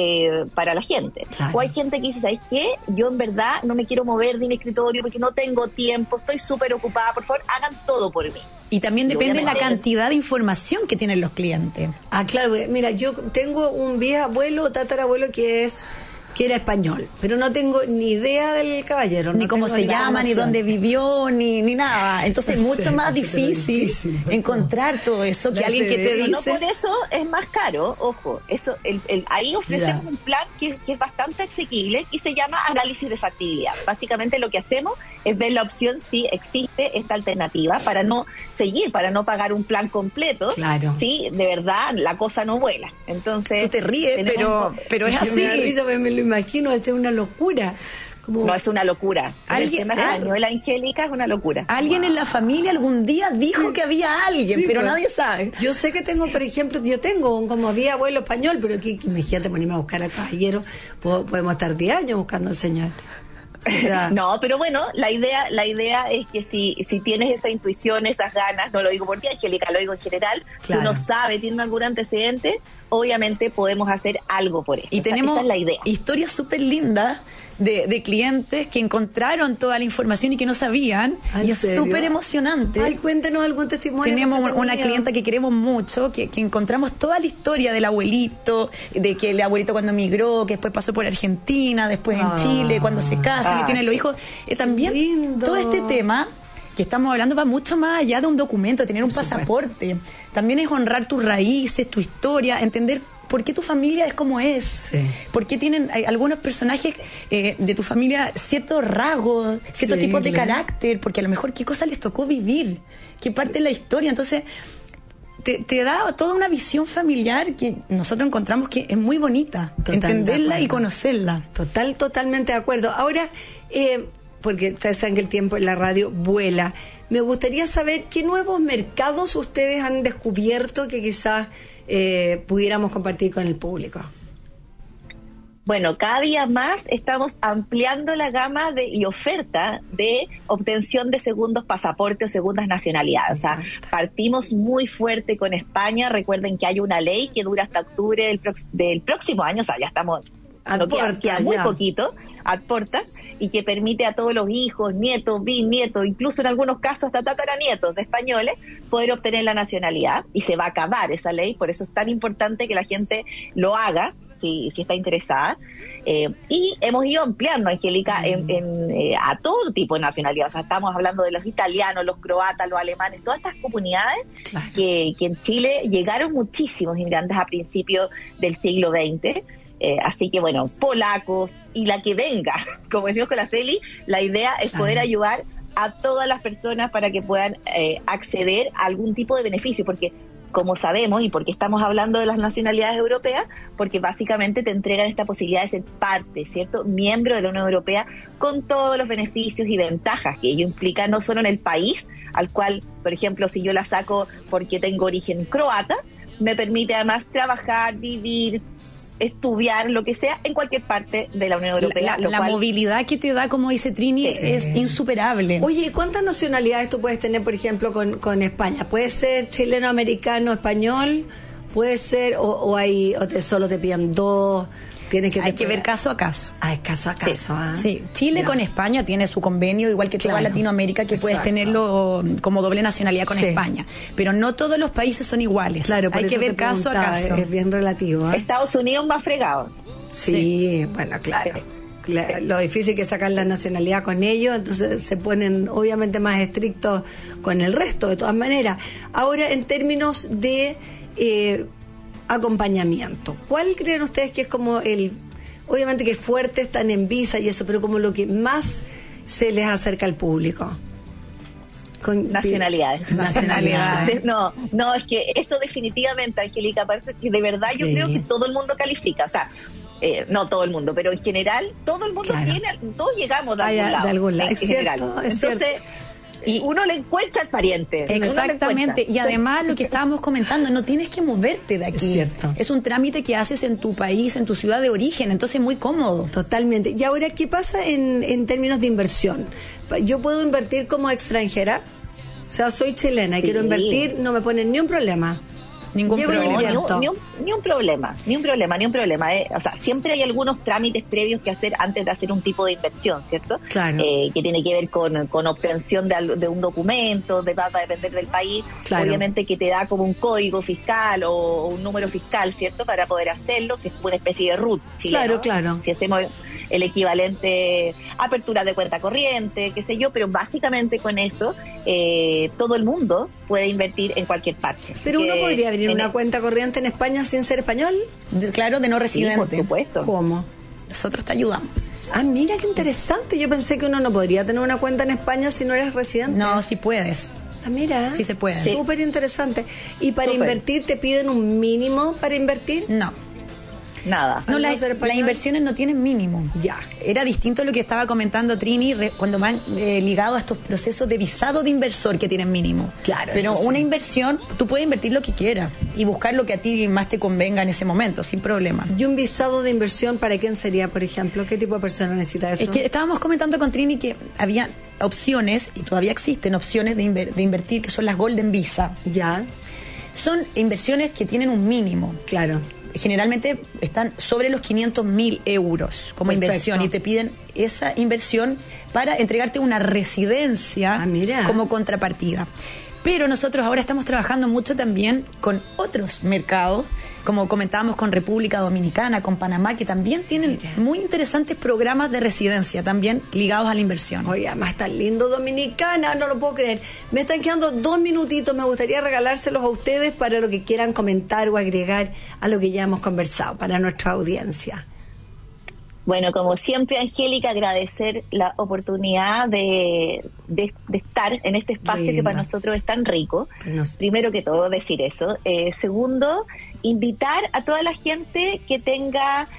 para la gente. Claro. O hay gente que dice, ¿sabes qué? Yo en verdad no me quiero mover de mi escritorio porque no tengo tiempo, estoy súper ocupada, por favor, hagan todo por mí. Y también depende de la cantidad de información que tienen los clientes. Claro, mira, yo tengo un bisabuelo, tatarabuelo que era español, pero no tengo ni idea del caballero. Ni cómo se llama, ni dónde vivió, ni nada. Entonces es mucho más difícil encontrar todo eso que alguien que te dice. No, por eso es más caro, ojo. Eso, ahí ofrecemos un plan que es bastante asequible y se llama análisis de factibilidad. Básicamente lo que hacemos es ver la opción si existe esta alternativa para no pagar un plan completo. Claro. Si de verdad la cosa no vuela. Entonces, tú te ríes, pero es así. Me lo imagino, es una locura. No, es una locura. El tema de la Angélica es una locura. Alguien en la familia algún día dijo que había alguien, pero nadie sabe. Yo sé que tengo, por ejemplo, como bisabuelo español, pero aquí, imagínate ponerme a buscar al caballero, podemos estar 10 años buscando al señor. O sea, no, pero bueno, la idea es que si tienes esa intuición, esas ganas, no lo digo por ti, Angélica, lo digo en general, claro. Si uno sabe, tiene algún antecedente, obviamente podemos hacer algo por eso. Y tenemos esa es la idea. Historias súper lindas de clientes que encontraron toda la información y que no sabían, y es súper emocionante. Ay, cuéntenos algún testimonio. Tenemos una clienta que queremos mucho, que encontramos toda la historia del abuelito, de que el abuelito cuando migró, que después pasó por Argentina, después en Chile, cuando se casan y tienen los hijos. También lindo. Todo este tema que estamos hablando va mucho más allá de un documento, de tener un pasaporte. También es honrar tus raíces, tu historia, entender por qué tu familia es como es. Sí. Por qué tienen algunos personajes de tu familia ciertos rasgos, ciertos tipos de carácter, porque a lo mejor qué cosa les tocó vivir, qué parte de la historia. Entonces, te da toda una visión familiar que nosotros encontramos que es muy bonita. Entenderla y conocerla. Totalmente de acuerdo. Ahora, porque ustedes saben que el tiempo en la radio vuela, me gustaría saber qué nuevos mercados ustedes han descubierto que quizás pudiéramos compartir con el público. Bueno, cada día más estamos ampliando la gama y oferta de obtención de segundos pasaportes o segundas nacionalidades. O sea, partimos muy fuerte con España. Recuerden que hay una ley que dura hasta octubre del próximo año, o sea, ya estamos... queda muy poquito, ad portas, y que permite a todos los hijos, nietos, bisnietos, incluso en algunos casos hasta tataranietos de españoles, poder obtener la nacionalidad, y se va a acabar esa ley, por eso es tan importante que la gente lo haga, si está interesada, y hemos ido ampliando, Angélica, a todo tipo de nacionalidades. O sea, estamos hablando de los italianos, los croatas, los alemanes, todas estas comunidades que en Chile llegaron muchísimos inmigrantes a principios del siglo XX. Así que bueno, polacos y la que venga, como decimos con la Celi, la idea es poder ayudar a todas las personas para que puedan acceder a algún tipo de beneficio, porque como sabemos, y porque estamos hablando de las nacionalidades europeas, porque básicamente te entregan esta posibilidad de ser parte, ¿cierto?, miembro de la Unión Europea, con todos los beneficios y ventajas que ello implica, no solo en el país, al cual, por ejemplo, si yo la saco porque tengo origen croata, me permite además trabajar, vivir, estudiar, lo que sea, en cualquier parte de la Unión Europea. La movilidad que te da, como dice Trini, es insuperable. Oye, ¿cuántas nacionalidades tú puedes tener, por ejemplo, con España? ¿Puede ser chileno, americano, español? ¿Puede ser, o solo te piden 2? Hay que ver caso a caso. Es caso a caso. Sí, Chile con España tiene su convenio, igual que toda Latinoamérica, que puedes tenerlo como doble nacionalidad con España. Pero no todos los países son iguales. Claro, hay que ver caso a caso. Es bien relativo. Estados Unidos más fregado. Sí, bueno, claro. Lo difícil que es sacar la nacionalidad con ellos, entonces se ponen obviamente más estrictos con el resto, de todas maneras. Ahora, en términos de acompañamiento, ¿cuál creen ustedes que es como obviamente que es fuerte, están en visa y eso, pero como lo que más se les acerca al público? Nacionalidades. No, es que eso definitivamente, Angélica, parece que de verdad yo creo que todo el mundo califica, o sea, no todo el mundo, pero en general todo el mundo todos llegamos de algún lado, en general. Entonces y uno le encuentra al pariente. Exactamente, y además lo que estábamos comentando, no tienes que moverte de aquí. Es un trámite que haces en tu país, en tu ciudad de origen, entonces es muy cómodo. Totalmente. Y ahora, ¿qué pasa en términos de inversión? ¿Yo puedo invertir como extranjera? O sea, soy chilena y quiero invertir, no me ponen ni un problema. Ningún problema. Ni un problema. O sea, siempre hay algunos trámites previos que hacer antes de hacer un tipo de inversión, ¿cierto? Claro. Que tiene que ver con obtención de un documento, va a depender del país. Claro. Obviamente que te da como un código fiscal o un número fiscal, ¿cierto? Para poder hacerlo, si es una especie de RUT chileno. Claro. Si hacemos el equivalente, apertura de cuenta corriente, qué sé yo, pero básicamente con eso todo el mundo puede invertir en cualquier parte. Pero uno podría abrir una cuenta corriente en España sin ser español. Claro, de no residente. Sí, por supuesto. ¿Cómo? Nosotros te ayudamos. Mira qué interesante. Yo pensé que uno no podría tener una cuenta en España si no eres residente. No, sí puedes. Mira. Sí se puede. Súper interesante. ¿Y para invertir te piden un mínimo para invertir? No. Nada. No, las inversiones no tienen mínimo. Ya. Era distinto a lo que estaba comentando Trini cuando van ligados a estos procesos de visado de inversor que tienen mínimo. Claro. Pero una inversión, tú puedes invertir lo que quieras y buscar lo que a ti más te convenga en ese momento, sin problema. ¿Y un visado de inversión para quién sería, por ejemplo? ¿Qué tipo de persona necesita eso? Es que estábamos comentando con Trini que había opciones, y todavía existen opciones de invertir, que son las Golden Visa. Ya. Son inversiones que tienen un mínimo. Claro. Generalmente están sobre los 500.000 euros como inversión y te piden esa inversión para entregarte una residencia como contrapartida. Pero nosotros ahora estamos trabajando mucho también con otros mercados, como comentábamos con República Dominicana, con Panamá, que también tienen muy interesantes programas de residencia también ligados a la inversión. Oye, además está lindo Dominicana, no lo puedo creer. Me están quedando 2 minutitos, me gustaría regalárselos a ustedes para lo que quieran comentar o agregar a lo que ya hemos conversado para nuestra audiencia. Bueno, como siempre, Angélica, agradecer la oportunidad de estar en este espacio que para nosotros es tan rico. Primero que todo, decir eso. Segundo, invitar a toda la gente que tenga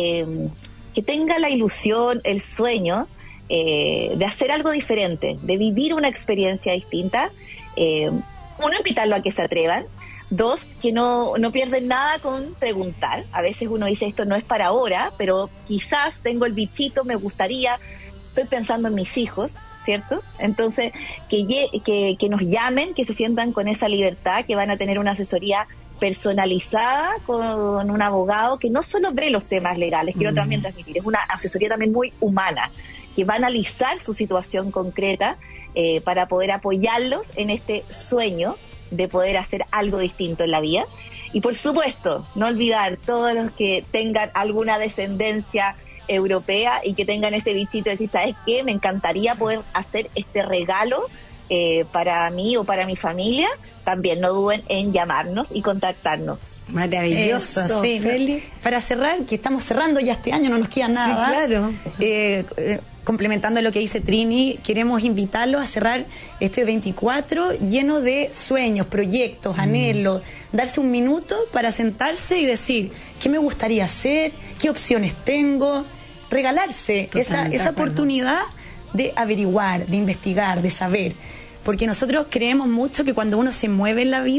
la ilusión, el sueño de hacer algo diferente, de vivir una experiencia distinta. Uno, invitarlo a que se atrevan. 2, que no pierden nada con preguntar. A veces uno dice, esto no es para ahora, pero quizás tengo el bichito, me gustaría, estoy pensando en mis hijos, ¿cierto? Entonces, que nos llamen, que se sientan con esa libertad, que van a tener una asesoría personalizada con un abogado que no solo ve los temas legales, quiero también transmitir, es una asesoría también muy humana, que va a analizar su situación concreta para poder apoyarlos en este sueño de poder hacer algo distinto en la vida. Y por supuesto, no olvidar todos los que tengan alguna descendencia europea y que tengan ese bichito de decir, ¿sabes qué? Me encantaría poder hacer este regalo para mí o para mi familia. También no duden en llamarnos y contactarnos. Maravilloso. Eso, sí. Feli. Para cerrar, que estamos cerrando ya este año, no nos queda nada. Sí, claro. Complementando lo que dice Trini, queremos invitarlos a cerrar este 24 lleno de sueños, proyectos, anhelos, darse un minuto para sentarse y decir, ¿qué me gustaría hacer? ¿Qué opciones tengo? Regalarse esa oportunidad de averiguar, de investigar, de saber. Porque nosotros creemos mucho que cuando uno se mueve en la vida,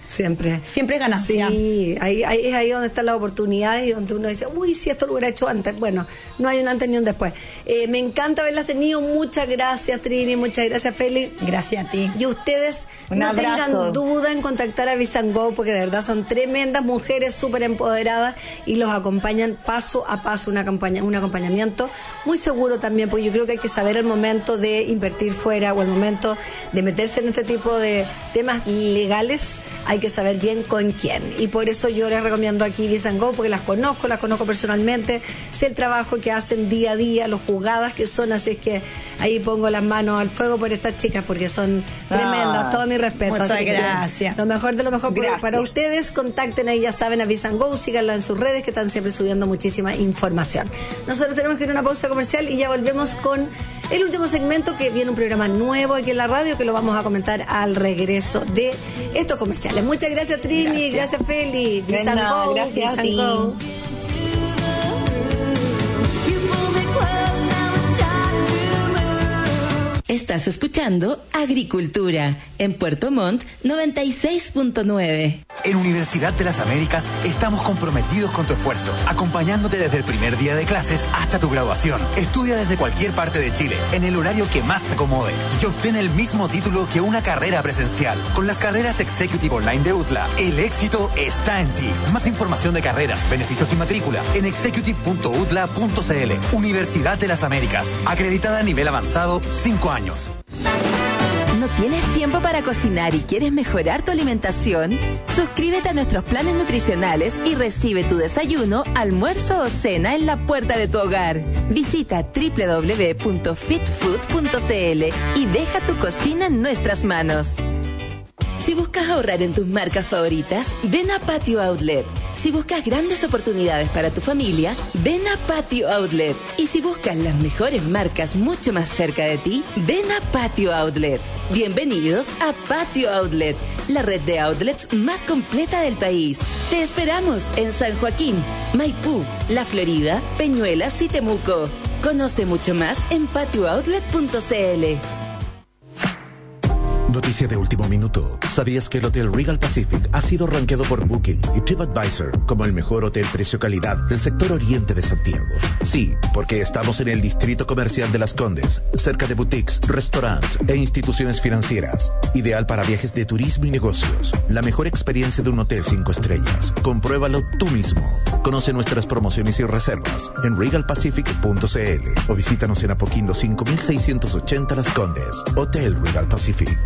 Siempre. Siempre ganancia. Sí, es ahí donde están las oportunidades y donde uno dice, uy, si esto lo hubiera hecho antes. Bueno, no hay un antes ni un después. Me encanta haberlas tenido. Muchas gracias, Trini. Muchas gracias, Feli. Gracias a ti. Y ustedes Un no abrazo. tengan duda en contactar a Visan Go, porque de verdad son tremendas mujeres, súper empoderadas y los acompañan paso a paso, un acompañamiento muy seguro también, porque yo creo que hay que saber el momento de invertir fuera o el momento de meterse en este tipo de temas legales. Hay que saber bien con quién, y por eso yo les recomiendo aquí Visan Go, porque las conozco personalmente, sé el trabajo que hacen día a día, los jugadas que son, así es que ahí pongo las manos al fuego por estas chicas, porque son tremendas, todo mi respeto. Muchas así gracias. Que lo mejor de lo mejor para ustedes. Contacten ahí, ya saben, a Visan Go, síganla en sus redes, que están siempre subiendo muchísima información. Nosotros tenemos que ir a una pausa comercial y ya volvemos con el último segmento, que viene un programa nuevo aquí en la radio, que lo vamos a comentar al regreso de estos comerciales. Muchas gracias, Trini, gracias Feli. Visan Go, gracias a Visan ti. Go. Estás escuchando Agricultura en Puerto Montt 96.9. En Universidad de las Américas estamos comprometidos con tu esfuerzo, acompañándote desde el primer día de clases hasta tu graduación. Estudia desde cualquier parte de Chile, en el horario que más te acomode, y obtén el mismo título que una carrera presencial. Con las carreras Executive Online de UTLA, el éxito está en ti. Más información de carreras, beneficios y matrícula en executive.utla.cl. Universidad de las Américas, acreditada a nivel avanzado, 5 años. ¿No tienes tiempo para cocinar y quieres mejorar tu alimentación? Suscríbete a nuestros planes nutricionales y recibe tu desayuno, almuerzo o cena en la puerta de tu hogar. Visita www.fitfood.cl y deja tu cocina en nuestras manos. Si buscas ahorrar en tus marcas favoritas, ven a Patio Outlet. Si buscas grandes oportunidades para tu familia, ven a Patio Outlet. Y si buscas las mejores marcas mucho más cerca de ti, ven a Patio Outlet. Bienvenidos a Patio Outlet, la red de outlets más completa del país. Te esperamos en San Joaquín, Maipú, La Florida, Peñuelas y Temuco. Conoce mucho más en patiooutlet.cl. Noticia de último minuto. ¿Sabías que el Hotel Regal Pacific ha sido rankeado por Booking y TripAdvisor como el mejor hotel precio-calidad del sector oriente de Santiago? Sí, porque estamos en el distrito comercial de Las Condes, cerca de boutiques, restaurantes e instituciones financieras. Ideal para viajes de turismo y negocios. La mejor experiencia de un hotel 5 estrellas. Compruébalo tú mismo. Conoce nuestras promociones y reservas en regalpacific.cl o visítanos en Apoquindo 5680 Las Condes. Hotel Regal Pacific.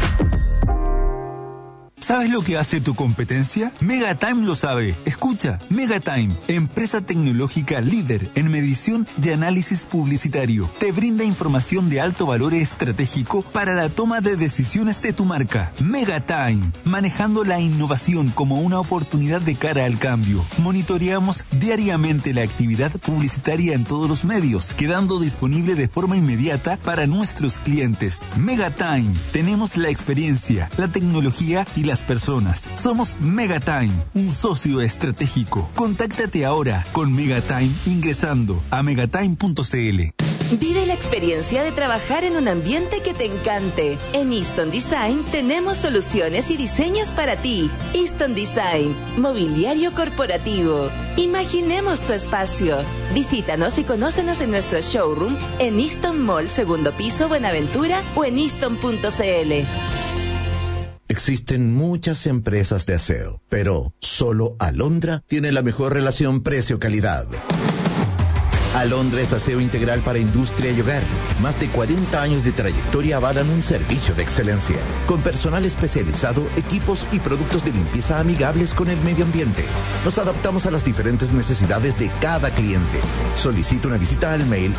¿Sabes lo que hace tu competencia? Megatime lo sabe. Escucha, Megatime, empresa tecnológica líder en medición y análisis publicitario. Te brinda información de alto valor estratégico para la toma de decisiones de tu marca. Megatime, manejando la innovación como una oportunidad de cara al cambio. Monitoreamos diariamente la actividad publicitaria en todos los medios, quedando disponible de forma inmediata para nuestros clientes. Megatime, tenemos la experiencia, la tecnología y las personas. Somos Megatime, un socio estratégico. Contáctate ahora con Megatime ingresando a megatime.cl. Vive la experiencia de trabajar en un ambiente que te encante. En Easton Design tenemos soluciones y diseños para ti. Easton Design, mobiliario corporativo. Imaginemos tu espacio. Visítanos y conócenos en nuestro showroom en Easton Mall, segundo piso, Buenaventura, o en easton.cl. Existen muchas empresas de aseo, pero solo Alondra tiene la mejor relación precio-calidad. Alondra es aseo integral para industria y hogar. Más de 40 años de trayectoria avalan un servicio de excelencia. Con personal especializado, equipos y productos de limpieza amigables con el medio ambiente. Nos adaptamos a las diferentes necesidades de cada cliente. Solicita una visita al mail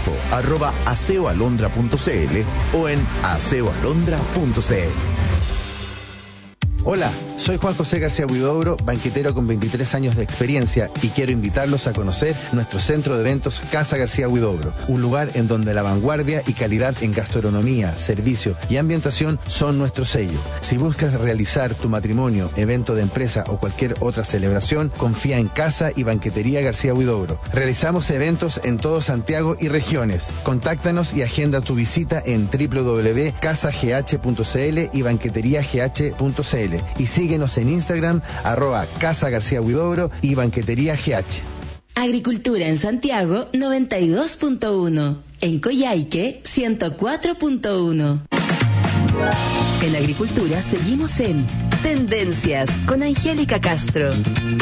info@aseoalondra.cl o en aseoalondra.cl. Hola, soy Juan José García Huidobro, banquetero con 23 años de experiencia, y quiero invitarlos a conocer nuestro centro de eventos Casa García Huidobro, un lugar en donde la vanguardia y calidad en gastronomía, servicio y ambientación son nuestro sello. Si buscas realizar tu matrimonio, evento de empresa o cualquier otra celebración, confía en Casa y Banquetería García Huidobro. Realizamos eventos en todo Santiago y regiones. Contáctanos y agenda tu visita en www.casagh.cl y banqueteriagh.cl y sigue Síguenos en Instagram, @Casa García Huidobro y Banquetería GH. Agricultura en Santiago 92.1. En Coyhaique 104.1. En Agricultura seguimos en Tendencias con Angélica Castro.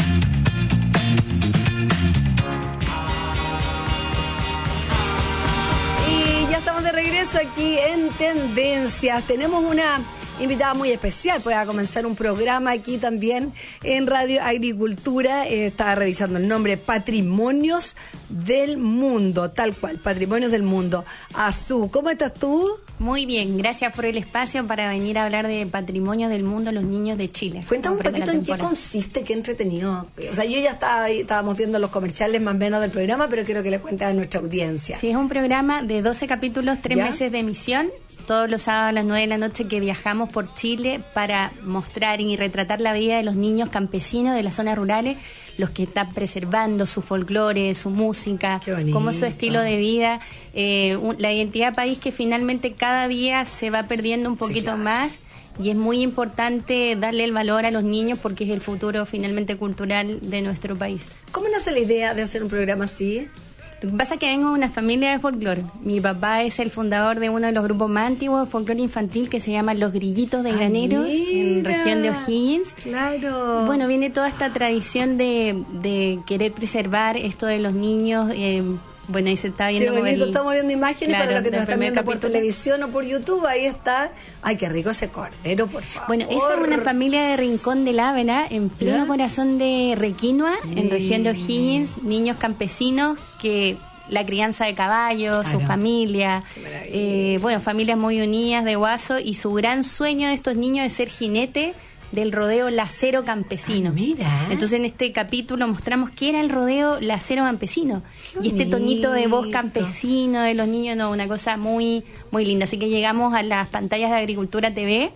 Y ya estamos de regreso aquí en Tendencias. Tenemos una invitada muy especial, pues a comenzar un programa aquí también en Radio Agricultura. Estaba revisando el nombre, Patrimonios del Mundo, tal cual, Patrimonios del Mundo. Azú, ¿cómo estás tú? Muy bien, gracias por el espacio para venir a hablar de Patrimonios del Mundo, los niños de Chile. Cuéntame un poquito en qué consiste, qué entretenido. O sea, yo ya estábamos viendo los comerciales más o menos del programa, pero quiero que le cuentes a nuestra audiencia. Sí, es un programa de 12 capítulos, 3 meses de emisión, todos los sábados a las 9 de la noche, que viajamos por Chile para mostrar y retratar la vida de los niños campesinos de las zonas rurales, los que están preservando su folclore, su música, cómo es su estilo de vida, la identidad país que finalmente cada día se va perdiendo un poquito más, y es muy importante darle el valor a los niños porque es el futuro finalmente cultural de nuestro país. ¿Cómo nace la idea de hacer un programa así? Lo que pasa es que vengo de una familia de folclore. Mi papá es el fundador de uno de los grupos más antiguos de folclore infantil que se llama Los Grillitos de Graneros, en región de O'Higgins. Claro. Bueno, viene toda esta tradición de querer preservar esto de los niños. Bueno, ahí se está viendo. Qué bonito, estamos viendo imágenes, para los que nos están viendo por televisión o por YouTube, ahí está. Ay, qué rico ese cordero, por favor. Bueno, esa es una familia de Rincón del Ávila, en pleno corazón de Requinoa, en región de O'Higgins, niños campesinos que la crianza de caballos, su familia, bueno, familias muy unidas de Guaso, y su gran sueño de estos niños es ser jinete del rodeo lacero campesino. Mira. Entonces en este capítulo mostramos qué era el rodeo lacero campesino. Y este tonito de voz campesino de los niños, no, una cosa muy muy linda. Así que llegamos a las pantallas de Agricultura TV,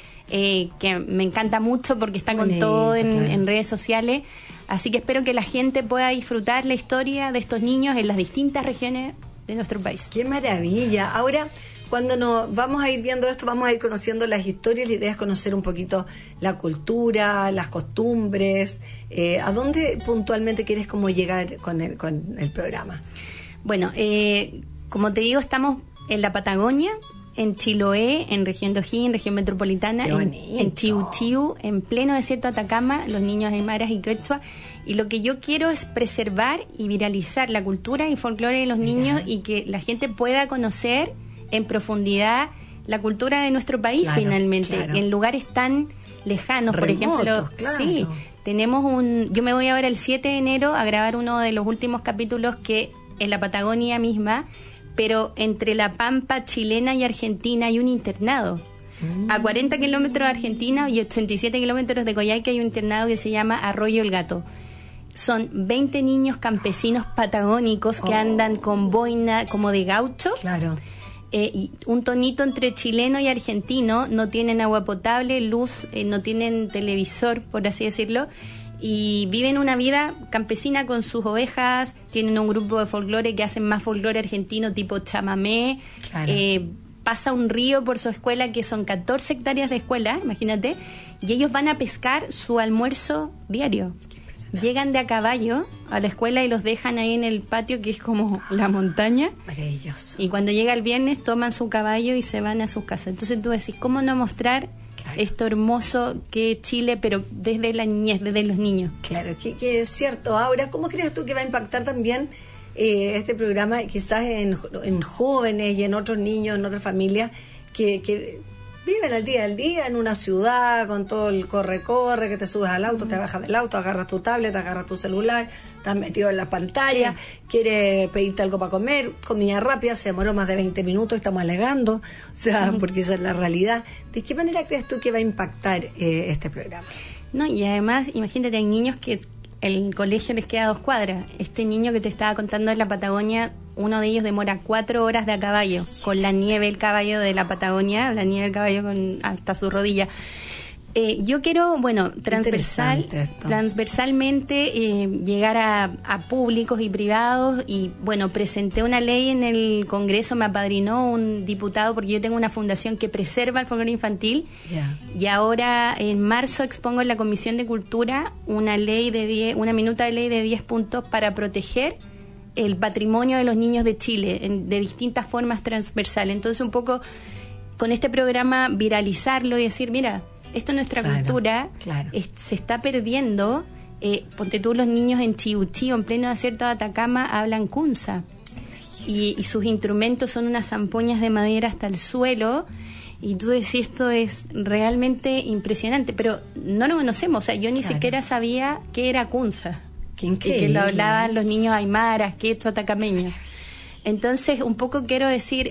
que me encanta mucho porque está con todo en redes sociales. Así que espero que la gente pueda disfrutar la historia de estos niños en las distintas regiones de nuestro país. ¡Qué maravilla! Ahora, cuando nos vamos a ir viendo esto, vamos a ir conociendo las historias. La idea es conocer un poquito la cultura, las costumbres. ¿A dónde puntualmente quieres como llegar con el programa? Bueno, como te digo, estamos en la Patagonia, en Chiloé, en región de O'Higgins, región metropolitana, en Chiu Chiu, en pleno desierto de Atacama, los niños aymaras y quechua. Y lo que yo quiero es preservar y viralizar la cultura y folclore de los niños, y que la gente pueda conocer en profundidad la cultura de nuestro país, finalmente, en lugares tan lejanos. Remotos, por ejemplo, sí, tenemos yo me voy ahora el 7 de enero a grabar uno de los últimos capítulos que en la Patagonia misma, pero entre la Pampa chilena y Argentina hay un internado. A 40 kilómetros de Argentina y 87 kilómetros de Coyhaique hay un internado que se llama Arroyo el Gato. Son 20 niños campesinos patagónicos que andan con boina como de gaucho. Claro. Un tonito entre chileno y argentino, no tienen agua potable, luz, no tienen televisor, por así decirlo, y viven una vida campesina con sus ovejas. Tienen un grupo de folclore que hacen más folclore argentino tipo chamamé. Pasa un río por su escuela, que son 14 hectáreas de escuela, imagínate, y ellos van a pescar su almuerzo diario. Llegan de a caballo a la escuela y los dejan ahí en el patio, que es como la montaña. Maravilloso. Y cuando llega el viernes toman su caballo y se van a sus casas. Entonces tú decís, ¿cómo no mostrar esto hermoso que es Chile, pero desde la niñez, desde los niños? Claro, que es cierto. Ahora, ¿cómo crees tú que va a impactar también este programa quizás en jóvenes y en otros niños, en otras familias que viven al día en una ciudad con todo el corre-corre, que te subes al auto, te bajas del auto, agarras tu tablet, agarras tu celular, estás metido en la pantalla, quieres pedirte algo para comer, comida rápida, se demoró más de 20 minutos, estamos alegando, o sea, porque esa es la realidad. ¿De qué manera crees tú que va a impactar este programa? No, y además, imagínate, hay niños que el colegio les queda a 2 cuadras. Este niño que te estaba contando en la Patagonia, uno de ellos demora 4 horas de a caballo, con la nieve, el caballo de la Patagonia, la nieve del caballo hasta su rodilla. Yo quiero, transversalmente llegar a públicos y privados y, presenté una ley en el Congreso, me apadrinó un diputado porque yo tengo una fundación que preserva el folclore infantil y ahora en marzo expongo en la Comisión de Cultura una minuta de ley de 10 puntos para proteger el patrimonio de los niños de Chile de distintas formas transversales. Entonces un poco con este programa viralizarlo y decir, mira, esto es nuestra cultura, se está perdiendo. Ponte tú, los niños en Chiuchío, en pleno desierto de Atacama, hablan kunza. Y sus instrumentos son unas zampoñas de madera hasta el suelo. Y tú decís, esto es realmente impresionante. Pero no lo conocemos. O sea, yo ni siquiera sabía qué era kunza. Qué increíble. Y que lo hablaban los niños aymaras, quechua, atacameños. Entonces, un poco quiero decir,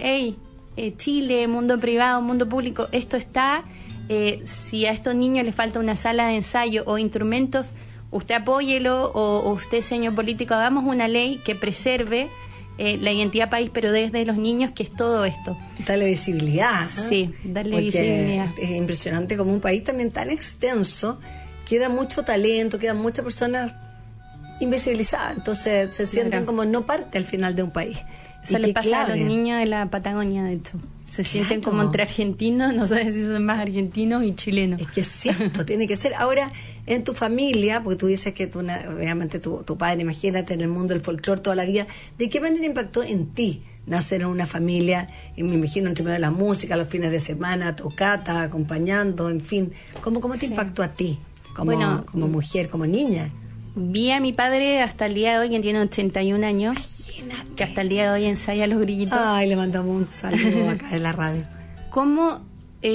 Chile, mundo privado, mundo público, esto está... si a estos niños les falta una sala de ensayo o instrumentos, usted apóyelo o usted, señor político, hagamos una ley que preserve la identidad país, pero desde los niños, que es todo esto. Darle visibilidad. Sí, darle visibilidad. Es impresionante como un país también tan extenso, queda mucho talento, quedan muchas personas invisibilizadas, entonces se sienten como no parte al final de un país. Eso le pasa a los niños de la Patagonia, de hecho. Se sienten como entre argentinos, no sabes si son más argentinos y chilenos. Es que es cierto, tiene que ser. Ahora, en tu familia, porque tú dices que obviamente tu padre, imagínate, en el mundo del folclore toda la vida, ¿de qué manera impactó en ti nacer en una familia? Y me imagino entre medio de la música, los fines de semana, tocata, acompañando, en fin. ¿Cómo te impactó a ti como mujer, como niña? Vi a mi padre hasta el día de hoy, quien tiene 81 años, que hasta el día de hoy ensaya los grillitos. Ay, le mandamos un saludo acá de la radio. ¿Cómo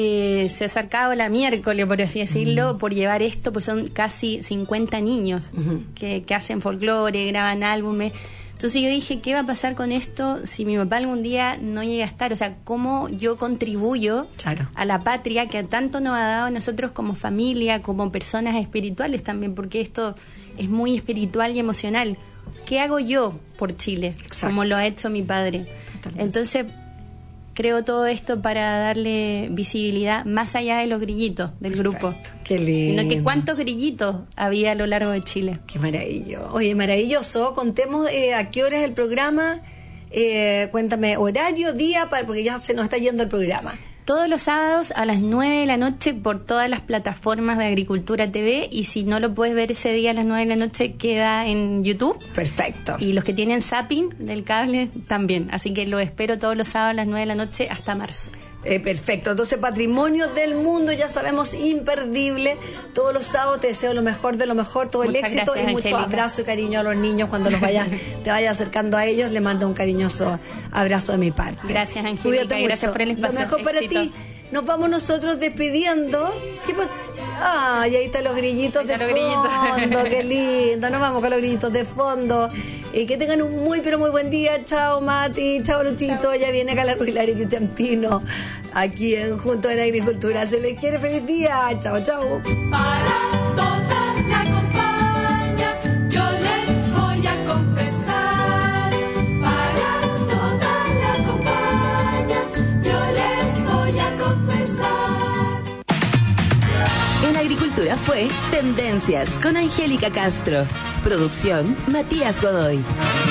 se ha acercado la miércoles, por así decirlo, por llevar esto? Pues son casi 50 niños que hacen folclore, graban álbumes. Entonces yo dije, ¿qué va a pasar con esto si mi papá algún día no llega a estar? O sea, ¿cómo yo contribuyo a la patria que tanto nos ha dado a nosotros como familia, como personas espirituales también? Porque esto es muy espiritual y emocional. ¿Qué hago yo por Chile? Como lo ha hecho mi padre. Totalmente. Entonces, creo todo esto para darle visibilidad más allá de los grillitos del grupo. Qué lindo. Sino que cuántos grillitos había a lo largo de Chile. Qué maravilloso. Oye, maravilloso. Contemos a qué hora es el programa. Cuéntame horario, día, porque ya se nos está yendo el programa. Todos los sábados a las 9 de la noche por todas las plataformas de Agricultura TV, y si no lo puedes ver ese día a las 9 de la noche, queda en YouTube. Perfecto. Y los que tienen zapping del cable también. Así que lo espero todos los sábados a las 9 de la noche hasta marzo. Perfecto. Entonces, Patrimonio del Mundo, ya sabemos, imperdible. Todos los sábados te deseo lo mejor de lo mejor, todo Muchas el éxito gracias, y mucho Angélica. abrazo y cariño a los niños cuando te vayas acercando a ellos. Le mando un cariñoso abrazo de mi parte. Gracias, Angélica. Cuídate Gracias mucho. por el espacio. Lo mejor para Éxito. ti. Nos vamos nosotros despidiendo. ¿Qué pasa? Y ahí están los grillitos de fondo. Qué lindo. Nos vamos con los grillitos de fondo. Que tengan un muy, pero muy buen día. Chao, Mati. Chao, Luchito. Chao. Ya viene Carla Ruilar y Cristian Pino aquí Junto en Agricultura. Se les quiere. Feliz día. Chao, chao. Para toda la compañía, yo les voy a confesar. Para toda la compañía, yo les voy a confesar. En Agricultura fue Tendencias con Angélica Castro. Producción Matías Godoy.